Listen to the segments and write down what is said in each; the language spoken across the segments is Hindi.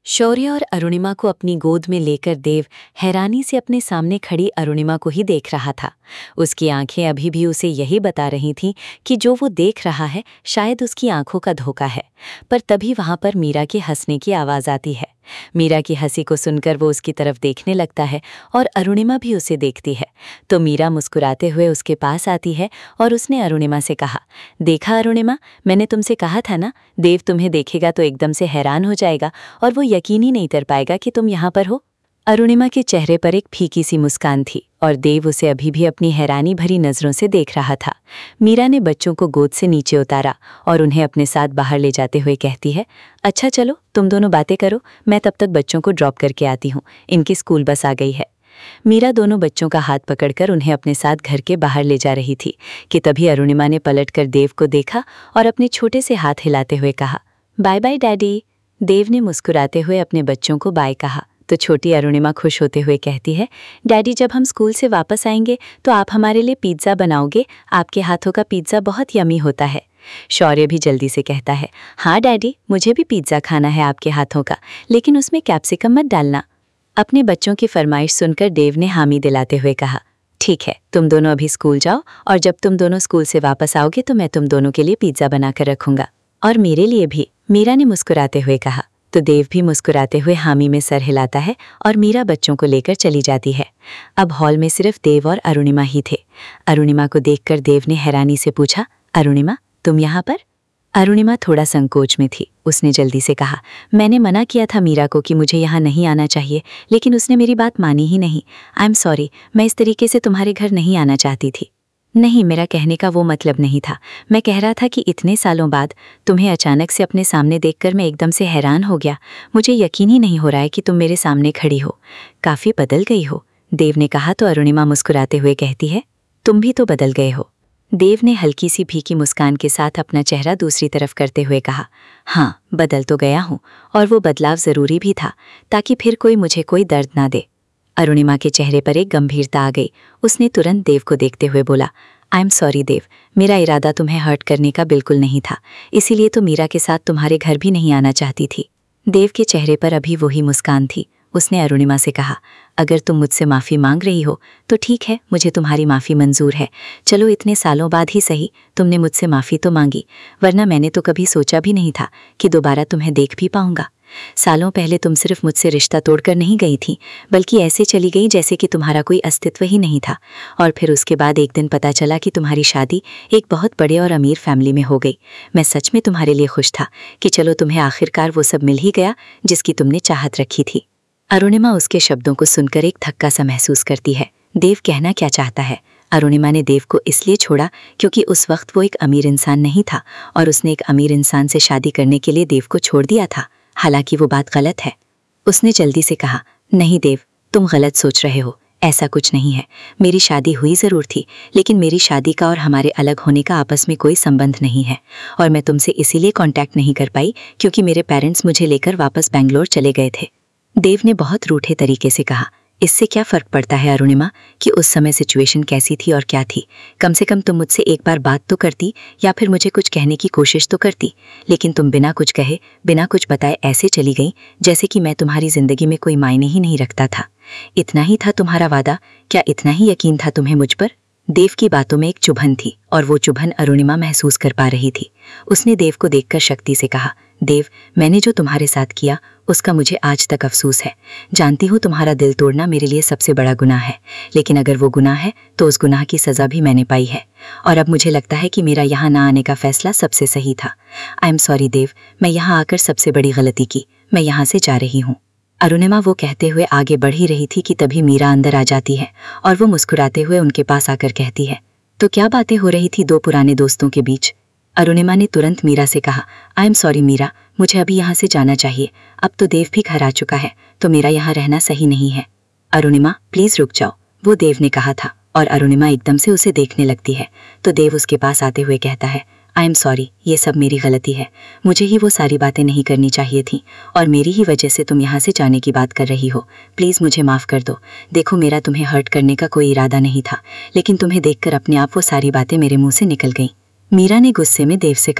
शौर्य और अरुणिमा को अपनी गोद में लेकर देव हैरानी से अपने सामने खड़ी अरुणिमा को ही देख रहा था। उसकी आंखें अभी भी उसे यही बता रही थीं कि जो वो देख रहा है शायद उसकी आंखों का धोखा है। पर तभी वहां पर मीरा के हंसने की आवाज आती है। मीरा की हंसी को सुनकर वो उसकी तरफ देखने लगता है और अरुणिमा भी उसे देखती है। तो मीरा मुस्कुराते हुए उसके पास आती है और उसने अरुणिमा से कहा, देखा अरुणिमा, मैंने तुमसे कहा था ना, देव तुम्हें देखेगा तो एकदम से हैरान हो जाएगा और वो यकीन ही नहीं कर पाएगा कि तुम यहाँ पर हो। अरुणिमा के चेहरे पर एक फीकी सी मुस्कान थी और देव उसे अभी भी अपनी हैरानी भरी नजरों से देख रहा था। मीरा ने बच्चों को गोद से नीचे उतारा और उन्हें अपने साथ बाहर ले जाते हुए कहती है, अच्छा चलो तुम दोनों बातें करो, मैं तब तक बच्चों को ड्रॉप करके आती हूँ, इनकी स्कूल बस आ गई है। मीरा दोनों बच्चों का हाथ पकड़कर उन्हें अपने साथ घर के बाहर ले जा रही थी कि तभी अरुणिमा ने पलटकर देव को देखा और अपने छोटे से हाथ हिलाते हुए कहा, बाय बाय डैडी। देव ने मुस्कुराते हुए अपने बच्चों को बाय कहा तो छोटी अरुणिमा खुश होते हुए कहती है, डैडी जब हम स्कूल से वापस आएंगे तो आप हमारे लिए पिज्ज़ा बनाओगे, आपके हाथों का पिज्ज़ा बहुत यमी होता है। शौर्य भी जल्दी से कहता है, हाँ डैडी, मुझे भी पिज्ज़ा खाना है आपके हाथों का, लेकिन उसमें कैप्सिकम मत डालना। अपने बच्चों की फरमाइश सुनकर देव ने हामी दिलाते हुए कहा, ठीक है, तुम दोनों अभी स्कूल जाओ और जब तुम दोनों स्कूल से वापस आओगे तो मैं तुम दोनों के लिए पिज्ज़ा बनाकर रखूंगा, और मेरे लिए भी, मीरा ने मुस्कुराते हुए कहा। तो देव भी मुस्कुराते हुए हामी में सर हिलाता है और मीरा बच्चों को लेकर चली जाती है। अब हॉल में सिर्फ देव और अरुणिमा ही थे। अरुणिमा को देखकर देव ने हैरानी से पूछा, अरुणिमा तुम यहाँ पर? अरुणिमा थोड़ा संकोच में थी। उसने जल्दी से कहा, मैंने मना किया था मीरा को कि मुझे यहाँ नहीं आना चाहिए, लेकिन उसने मेरी बात मानी ही नहीं। आई एम सॉरी, मैं इस तरीके से तुम्हारे घर नहीं आना चाहती थी। नहीं, मेरा कहने का वो मतलब नहीं था। मैं कह रहा था कि इतने सालों बाद तुम्हें अचानक से अपने सामने देखकर मैं एकदम से हैरान हो गया। मुझे यकीन ही नहीं हो रहा है कि तुम मेरे सामने खड़ी हो। काफ़ी बदल गई हो, देव ने कहा तो अरुणिमा मुस्कुराते हुए कहती है, तुम भी तो बदल गए हो। देव ने हल्की सी फीकी मुस्कान के साथ अपना चेहरा दूसरी तरफ करते हुए कहा, हाँ, बदल तो गया हूँ और वो बदलाव ज़रूरी भी था ताकि फिर कोई मुझे कोई दर्द ना दे। अरुणिमा के चेहरे पर एक गंभीरता आ गई। उसने तुरंत देव को देखते हुए बोला, आई एम सॉरी देव, मेरा इरादा तुम्हें हर्ट करने का बिल्कुल नहीं था, इसीलिए तो मीरा के साथ तुम्हारे घर भी नहीं आना चाहती थी। देव के चेहरे पर अभी वही मुस्कान थी। उसने अरुणिमा से कहा, अगर तुम मुझसे माफ़ी मांग रही हो तो ठीक है, मुझे तुम्हारी माफ़ी मंजूर है। चलो इतने सालों बाद ही सही तुमने मुझसे माफ़ी तो मांगी, वरना मैंने तो कभी सोचा भी नहीं था कि दोबारा तुम्हें देख भी पाऊंगा। सालों पहले तुम सिर्फ मुझसे रिश्ता तोड़कर नहीं गई थी, बल्कि ऐसे चली गई जैसे कि तुम्हारा कोई अस्तित्व ही नहीं था। और फिर उसके बाद एक दिन पता चला कि तुम्हारी शादी एक बहुत बड़े और अमीर फैमिली में हो गई। मैं सच में तुम्हारे लिए खुश था कि चलो तुम्हें आखिरकार वो सब मिल ही गया जिसकी तुमने चाहत रखी थी। अरुणिमा उसके शब्दों को सुनकर एक धक्का सा महसूस करती है। देव कहना क्या चाहता है? अरुणिमा ने देव को इसलिए छोड़ा क्योंकि उस वक्त वो एक अमीर इंसान नहीं था और उसने एक अमीर इंसान से शादी करने के लिए देव को छोड़ दिया था। हालांकि वो बात गलत है। उसने जल्दी से कहा, नहीं देव, तुम गलत सोच रहे हो, ऐसा कुछ नहीं है। मेरी शादी हुई ज़रूर थी, लेकिन मेरी शादी का और हमारे अलग होने का आपस में कोई संबंध नहीं है। और मैं तुमसे इसीलिए कांटेक्ट नहीं कर पाई क्योंकि मेरे पेरेंट्स मुझे लेकर वापस बेंगलोर चले गए थे। देव ने बहुत रूठे तरीके से कहा, इससे क्या फ़र्क पड़ता है अरुणिमा कि उस समय सिचुएशन कैसी थी और क्या थी? कम से कम तुम मुझसे एक बार बात तो करती या फिर मुझे कुछ कहने की कोशिश तो करती, लेकिन तुम बिना कुछ कहे, बिना कुछ बताए ऐसे चली गई जैसे कि मैं तुम्हारी ज़िंदगी में कोई मायने ही नहीं रखता था। इतना ही था तुम्हारा वादा? क्या इतना ही यकीन था तुम्हें मुझ पर? देव की बातों में एक चुभन थी और वो चुभन अरुणिमा महसूस कर पा रही थी। उसने देव को देखकर शक्ति से कहा, देव, मैंने जो तुम्हारे साथ किया उसका मुझे आज तक अफसोस है। जानती हूँ तुम्हारा दिल तोड़ना मेरे लिए सबसे बड़ा गुनाह है, लेकिन अगर वो गुनाह है तो उस गुनाह की सज़ा भी मैंने पाई है और अब मुझे लगता है कि मेरा यहाँ ना आने का फैसला सबसे सही था। आई एम सॉरी देव, मैं यहाँ आकर सबसे बड़ी गलती की, मैं यहाँ से जा रही हूँ। अरुणिमा वो कहते हुए आगे बढ़ ही रही थी कि तभी मीरा अंदर आ जाती है और वो मुस्कुराते हुए उनके पास आकर कहती है, तो क्या बातें हो रही थी दो पुराने दोस्तों के बीच? अरुणिमा ने तुरंत मीरा से कहा, आई एम सॉरी मीरा, मुझे अभी यहाँ से जाना चाहिए। अब तो देव भी घर आ चुका है तो मेरा यहाँ रहना सही नहीं है। अरुणिमा प्लीज़ रुक जाओ, वो देव ने कहा था और अरुणिमा एकदम से उसे देखने लगती है। तो देव उसके पास आते हुए कहता है, आई एम सॉरी, ये सब मेरी गलती है। मुझे ही वो सारी बातें नहीं करनी चाहिए थी और मेरी ही वजह से तुम यहाँ से जाने की बात कर रही हो। प्लीज़ मुझे माफ़ कर दो। देखो, मेरा तुम्हें हर्ट करने का कोई इरादा नहीं था, लेकिन तुम्हें देखकर अपने आप वो सारी बातें मेरे मुंह से निकल गईं। मीरा ने गुस्से में देव से कहा,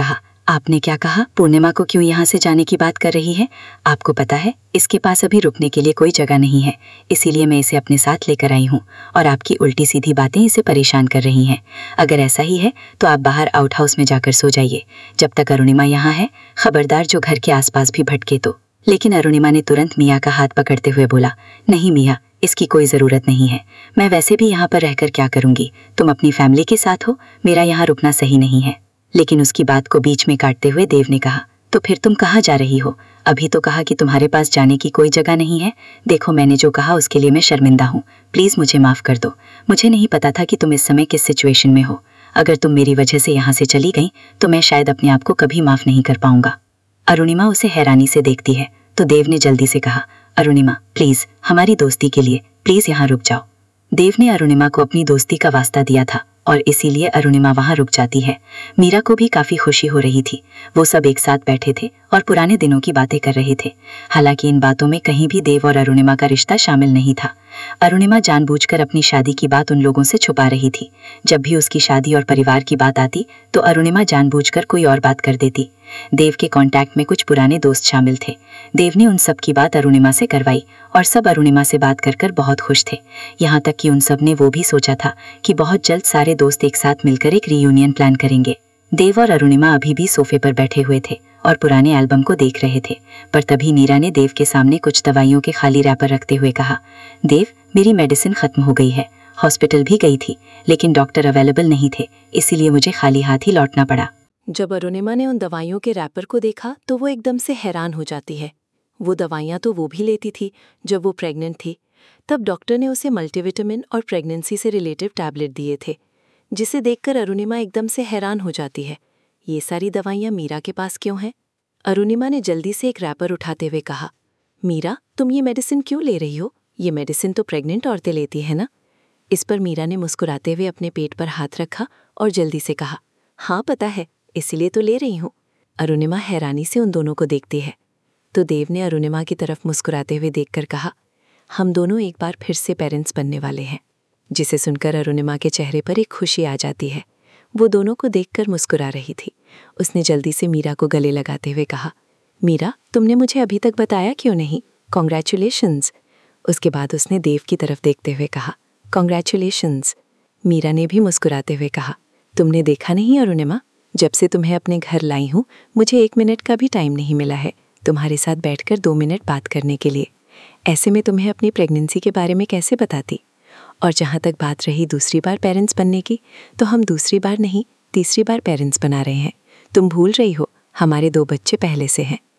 आपने क्या कहा? पूर्णिमा को क्यों यहाँ से जाने की बात कर रही है? आपको पता है इसके पास अभी रुकने के लिए कोई जगह नहीं है, इसीलिए मैं इसे अपने साथ लेकर आई हूँ और आपकी उल्टी सीधी बातें इसे परेशान कर रही हैं। अगर ऐसा ही है तो आप बाहर आउट हाउस में जाकर सो जाइए। जब तक अरुणिमा यहाँ है, खबरदार जो घर के आसपास भी भटके तो। लेकिन अरुणिमा ने तुरंत मिया का हाथ पकड़ते हुए बोला, नहीं मिया, इसकी कोई ज़रूरत नहीं है। मैं वैसे भी यहाँ पर रहकर क्या करूँगी? तुम अपनी फैमिली के साथ हो, मेरा यहाँ रुकना सही नहीं है। लेकिन उसकी बात को बीच में काटते हुए देव ने कहा, तो फिर तुम कहाँ जा रही हो? अभी तो कहा कि तुम्हारे पास जाने की कोई जगह नहीं है। देखो, मैंने जो कहा उसके लिए मैं शर्मिंदा हूँ। प्लीज़ मुझे माफ़ कर दो। मुझे नहीं पता था कि तुम इस समय किस सिचुएशन में हो। अगर तुम मेरी वजह से यहाँ से चली गई तो मैं शायद अपने आप को कभी माफ़ नहीं कर पाऊंगा। अरुणिमा उसे हैरानी से देखती है तो देव ने जल्दी से कहा, अरुणिमा प्लीज़, हमारी दोस्ती के लिए प्लीज़ यहाँ रुक जाओ। देव ने अरुणिमा को अपनी दोस्ती का वास्ता दिया था और इसीलिए अरुणिमा वहाँ रुक जाती है। मीरा को भी काफ़ी खुशी हो रही थी। वो सब एक साथ बैठे थे और पुराने दिनों की बातें कर रहे थे। हालांकि इन बातों में कहीं भी देव और अरुणिमा का रिश्ता शामिल नहीं था। अरुणिमा जानबूझकर अपनी शादी की बात उन लोगों से छुपा रही थी। जब भी उसकी शादी और परिवार की बात आती तो अरुणिमा जानबूझकर कोई और बात कर देती। देव के कांटेक्ट में कुछ पुराने दोस्त शामिल थे। देव ने उन सब की बात अरुणिमा से करवाई और सब अरुणिमा से बात कर बहुत खुश थे। यहाँ तक कि उन सब ने वो भी सोचा था कि बहुत जल्द सारे दोस्त एक साथ मिलकर एक रीयूनियन प्लान करेंगे। देव और अरुणिमा अभी भी सोफे पर बैठे हुए थे और पुराने एल्बम को देख रहे थे, पर तभी नीरा ने देव के सामने कुछ दवाइयों के खाली रैपर रखते हुए कहा, देव, मेरी मेडिसिन खत्म हो गई है। हॉस्पिटल भी गई थी लेकिन डॉक्टर अवेलेबल नहीं थे, इसीलिए मुझे खाली हाथ ही लौटना पड़ा। जब अरुणिमा ने उन दवाइयों के रैपर को देखा तो वो एकदम से हैरान हो जाती है। वो दवाइयाँ तो वो भी लेती थी जब वो प्रेग्नेंट थी। तब डॉक्टर ने उसे मल्टीविटामिन और प्रेगनेंसी से रिलेटिव टैबलेट दिए थे, जिसे देखकर अरुणिमा एकदम से हैरान हो जाती है। ये सारी दवाइयाँ मीरा के पास क्यों हैं? अरुणिमा ने जल्दी से एक रैपर उठाते हुए कहा, मीरा, तुम ये मेडिसिन क्यों ले रही हो? ये मेडिसिन तो प्रेग्नेंट औरतें लेती है ना? इस पर मीरा ने मुस्कुराते हुए अपने पेट पर हाथ रखा और जल्दी से कहा, हाँ पता है, इसीलिए तो ले रही हूँ। अरुणिमा हैरानी से उन दोनों को देखती है तो देव ने अरुणिमा की तरफ मुस्कुराते हुए देखकर कहा, हम दोनों एक बार फिर से पेरेंट्स बनने वाले हैं। जिसे सुनकर अरुणिमा के चेहरे पर एक खुशी आ जाती है। वो दोनों को देखकर मुस्कुरा रही थी। उसने जल्दी से मीरा को गले लगाते हुए कहा, मीरा, तुमने मुझे अभी तक बताया क्यों नहीं? कॉन्ग्रेचुलेशंस। उसके बाद उसने देव की तरफ देखते हुए कहा, कॉन्ग्रेचुलेशंस। मीरा ने भी मुस्कुराते हुए कहा, तुमने देखा नहीं अरुणिमा, जब से तुम्हें अपने घर लाई हूँ मुझे 1 मिनट का भी टाइम नहीं मिला है तुम्हारे साथ बैठकर 2 मिनट बात करने के लिए। ऐसे में तुम्हें अपनी प्रेगनेंसी के बारे में कैसे बताती? और जहाँ तक बात रही दूसरी बार पेरेंट्स बनने की, तो हम दूसरी बार नहीं, तीसरी बार पेरेंट्स बना रहे हैं। तुम भूल रही हो, हमारे 2 बच्चे पहले से हैं।